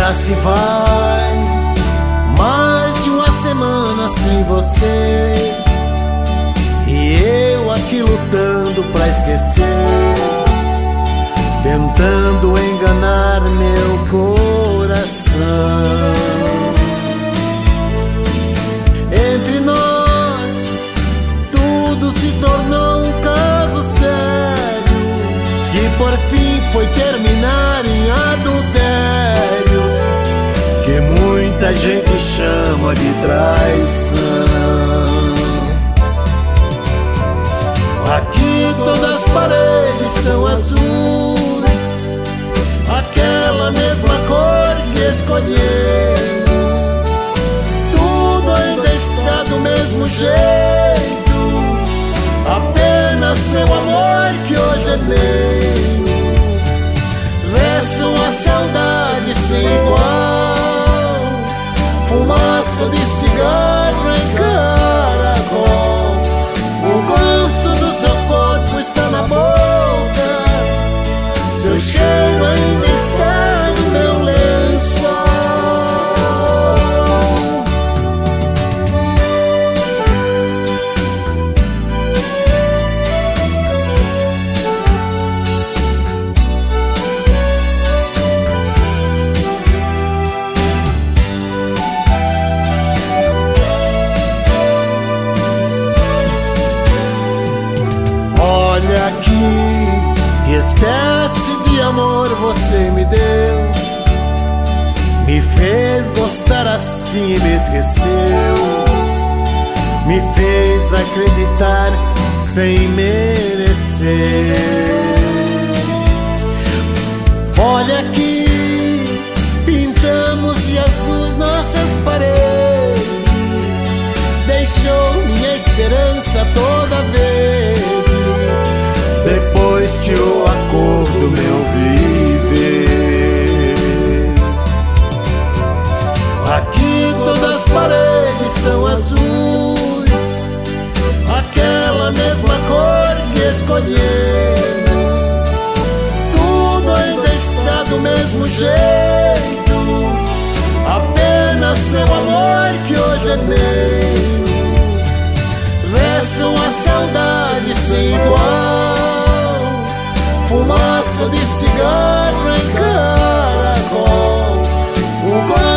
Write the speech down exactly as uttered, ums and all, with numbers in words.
Já se vai mais de uma semana sem você, e eu aqui lutando pra esquecer, tentando enganar meu coração. Entre nós tudo se tornou um caso sério, que por fim foi terminar em adultério, que muita gente chama de traição. Aqui todas as paredes são azuis, aquela mesma cor que escolhemos. Tudo ainda está do mesmo jeito, apenas seu amor que hoje é menos. Restam as saudades sem igual, fumaça de cigarro em caracol. O gosto do seu corpo está na boca, seu cheiro ainda está no meu lençol. Olha aqui, que espécie de amor você me deu, me fez gostar assim e me esqueceu, me fez acreditar sem merecer. Olha aqui, pintamos de azul nossas paredes, deixou minha esperança toda verde. Depois tirou a cor do meu viver. Aqui todas as paredes são azuis, aquela mesma cor que escolhemos. Tudo ainda está do mesmo jeito, apenas seu amor que hoje é menos. Restam as saudades sem igual, fumaça de cigarro em caracol. O